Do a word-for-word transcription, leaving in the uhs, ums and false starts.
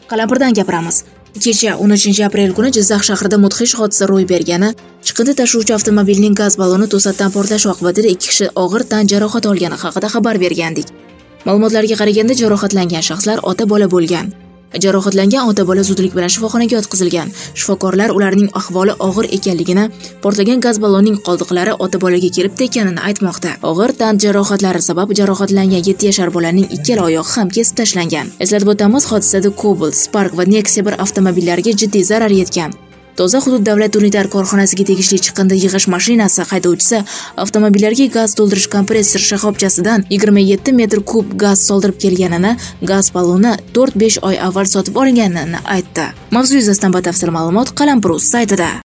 Qalampirdan gapiramiz. Kecha o'n uchinchi aprel kuni Jizzax shahrida mudhish hodisa ro'y bergani, chiqindi tashuvchi avtomobilning gaz balloni to'satdan portlashi oqibatida ikki kishi og'ir tan jarohati olgani haqida xabar bergandik. Ma'lumotlarga qaraganda jarohatlangan shaxslar ota-bola bo'lgan. Jarohatlangan ota-bola zudlik bilan shifoxonaga yotqizilgan. Shifokorlar ularning ahvoli og'ir ekanligini, portlagan gaz ballonining qoldiqlari ota-bolaga kelib tekkanini aytmoqda. Og'ir tan jarohatlari sabab jarohatlangan yetti yashar bolaning ikkala oyog'i ham kesib tashlangan. Eslatib o'tamiz, hodisada Cobalt, Spark va Nexia bir avtomobillariga jiddiy zarar yetgan. Toza hudud davlat unitar korxonasiga tegishli chiqindi yig'ish mashinasi haydovchisi avtomobillarga gaz to'ldirish kompressor shoxobchasidan yigirma yetti metr kub gaz soldirib kelganini, gaz balloni to'rt besh oy avval sotib olinganini aytdi. Mavzu yuzasidan batafsil ma'lumot Qalampir.uz saytida.